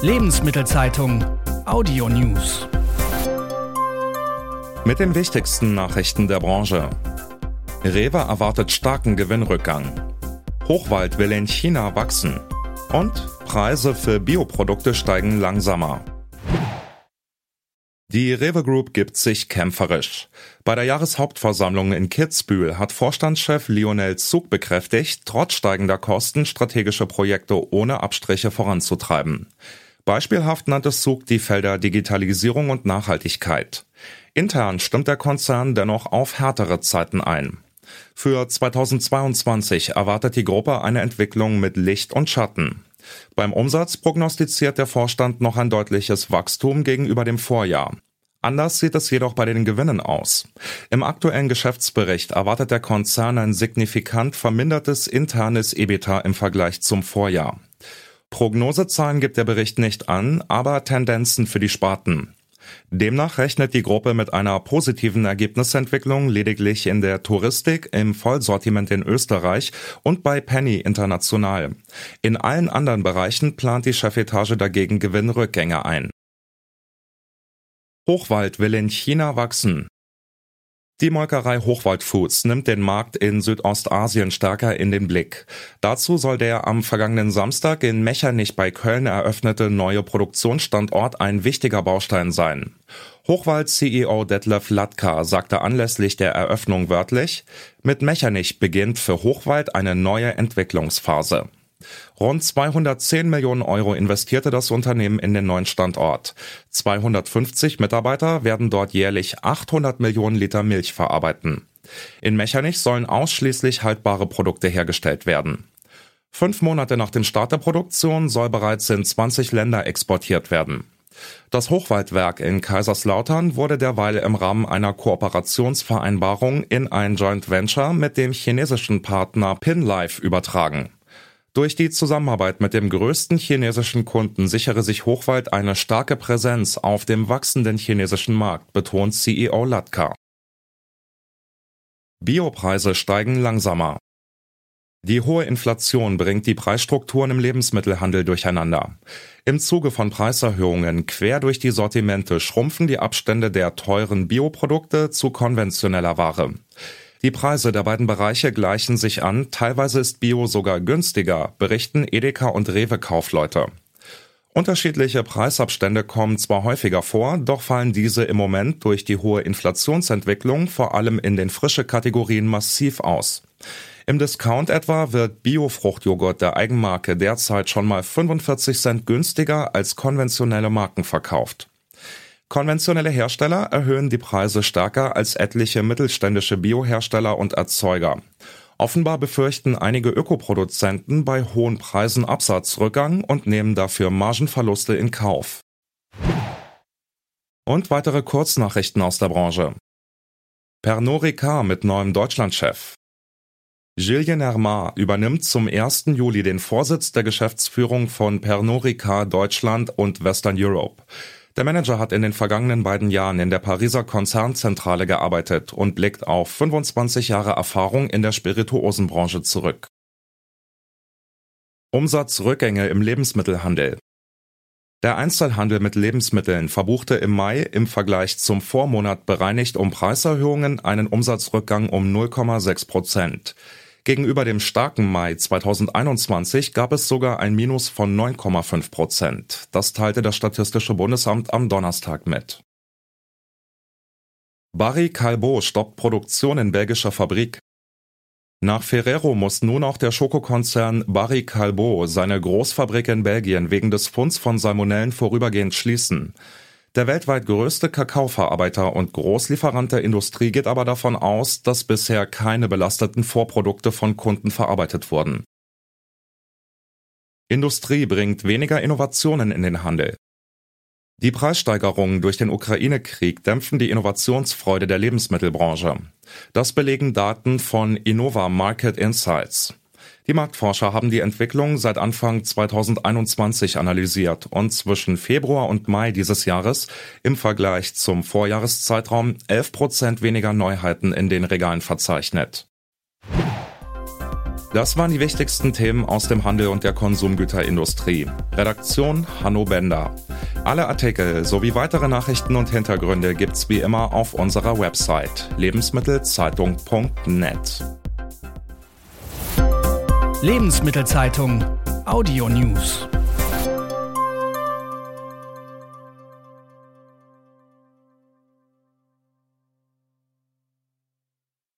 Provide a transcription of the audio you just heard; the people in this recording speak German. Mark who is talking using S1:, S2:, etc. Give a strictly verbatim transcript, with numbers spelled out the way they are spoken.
S1: Lebensmittelzeitung Audio News.
S2: Mit den wichtigsten Nachrichten der Branche. Rewe erwartet starken Gewinnrückgang. Hochwald will in China wachsen. Und Preise für Bioprodukte steigen langsamer. Die Rewe Group gibt sich kämpferisch. Bei der Jahreshauptversammlung in Kitzbühel hat Vorstandschef Lionel Zug bekräftigt, trotz steigender Kosten strategische Projekte ohne Abstriche voranzutreiben. Beispielhaft nannte Zug die Felder Digitalisierung und Nachhaltigkeit. Intern stimmt der Konzern dennoch auf härtere Zeiten ein. Für zweitausendzweiundzwanzig erwartet die Gruppe eine Entwicklung mit Licht und Schatten. Beim Umsatz prognostiziert der Vorstand noch ein deutliches Wachstum gegenüber dem Vorjahr. Anders sieht es jedoch bei den Gewinnen aus. Im aktuellen Geschäftsbericht erwartet der Konzern ein signifikant vermindertes internes EBITDA im Vergleich zum Vorjahr. Prognosezahlen gibt der Bericht nicht an, aber Tendenzen für die Sparten. Demnach rechnet die Gruppe mit einer positiven Ergebnisentwicklung lediglich in der Touristik, im Vollsortiment in Österreich und bei Penny international. In allen anderen Bereichen plant die Chefetage dagegen Gewinnrückgänge ein. Hochwald will in China wachsen. Die Molkerei Hochwald Foods nimmt den Markt in Südostasien stärker in den Blick. Dazu soll der am vergangenen Samstag in Mechernich bei Köln eröffnete neue Produktionsstandort ein wichtiger Baustein sein. Hochwald-C E O Detlef Latka sagte anlässlich der Eröffnung wörtlich: Mit Mechernich beginnt für Hochwald eine neue Entwicklungsphase. Rund zweihundertzehn Millionen Euro investierte das Unternehmen in den neuen Standort. zweihundertfünfzig Mitarbeiter werden dort jährlich achthundert Millionen Liter Milch verarbeiten. In Mechernich sollen ausschließlich haltbare Produkte hergestellt werden. Fünf Monate nach dem Start der Produktion soll bereits in zwanzig Länder exportiert werden. Das Hochwaldwerk in Kaiserslautern wurde derweil im Rahmen einer Kooperationsvereinbarung in ein Joint Venture mit dem chinesischen Partner Pinlife übertragen. Durch die Zusammenarbeit mit dem größten chinesischen Kunden sichere sich Hochwald eine starke Präsenz auf dem wachsenden chinesischen Markt, betont C E O Latka. Biopreise steigen langsamer. Die hohe Inflation bringt die Preisstrukturen im Lebensmittelhandel durcheinander. Im Zuge von Preiserhöhungen quer durch die Sortimente schrumpfen die Abstände der teuren Bioprodukte zu konventioneller Ware. Die Preise der beiden Bereiche gleichen sich an, teilweise ist Bio sogar günstiger, berichten Edeka und Rewe-Kaufleute. Unterschiedliche Preisabstände kommen zwar häufiger vor, doch fallen diese im Moment durch die hohe Inflationsentwicklung vor allem in den frische Kategorien massiv aus. Im Discount etwa wird Bio-Fruchtjoghurt der Eigenmarke derzeit schon mal fünfundvierzig Cent günstiger als konventionelle Marken verkauft. Konventionelle Hersteller erhöhen die Preise stärker als etliche mittelständische Biohersteller und Erzeuger. Offenbar befürchten einige Ökoproduzenten bei hohen Preisen Absatzrückgang und nehmen dafür Margenverluste in Kauf. Und weitere Kurznachrichten aus der Branche. Pernod Ricard mit neuem Deutschlandchef. Julien Hermar übernimmt zum ersten Juli den Vorsitz der Geschäftsführung von Pernod Ricard Deutschland und Western Europe. Der Manager hat in den vergangenen beiden Jahren in der Pariser Konzernzentrale gearbeitet und blickt auf fünfundzwanzig Jahre Erfahrung in der Spirituosenbranche zurück. Umsatzrückgänge im Lebensmittelhandel. Der Einzelhandel mit Lebensmitteln verbuchte im Mai im Vergleich zum Vormonat bereinigt um Preiserhöhungen einen Umsatzrückgang um null Komma sechs Prozent. Gegenüber dem starken Mai zweitausendeinundzwanzig gab es sogar ein Minus von neun Komma fünf Prozent. Das teilte das Statistische Bundesamt am Donnerstag mit. Barry Callebaut stoppt Produktion in belgischer Fabrik. Nach Ferrero muss nun auch der Schokokonzern Barry Callebaut seine Großfabrik in Belgien wegen des Funds von Salmonellen vorübergehend schließen. Der weltweit größte Kakaoverarbeiter und Großlieferant der Industrie geht aber davon aus, dass bisher keine belasteten Vorprodukte von Kunden verarbeitet wurden. Industrie bringt weniger Innovationen in den Handel. Die Preissteigerungen durch den Ukraine-Krieg dämpfen die Innovationsfreude der Lebensmittelbranche. Das belegen Daten von Innova Market Insights. Die Marktforscher haben die Entwicklung seit Anfang zweitausendeinundzwanzig analysiert und zwischen Februar und Mai dieses Jahres im Vergleich zum Vorjahreszeitraum elf Prozent weniger Neuheiten in den Regalen verzeichnet. Das waren die wichtigsten Themen aus dem Handel und der Konsumgüterindustrie. Redaktion Hanno Bender. Alle Artikel sowie weitere Nachrichten und Hintergründe gibt's wie immer auf unserer Website lebensmittelzeitung punkt net.
S1: Lebensmittelzeitung Audio News.